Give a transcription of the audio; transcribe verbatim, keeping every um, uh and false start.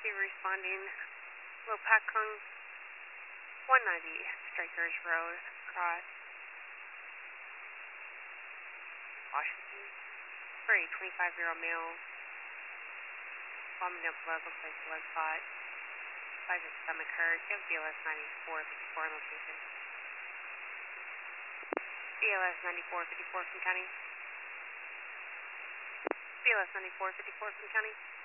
two responding. Lopakung, one ninety Strikers Road, across Washington. For a twenty-five year old male, vomiting up blood, looks like blood clot. Five his stomach hurt. Give B L S ninety-four fifty-four in location. B L S ninety-four fifty-four from county. B L S ninety-four fifty-four from county.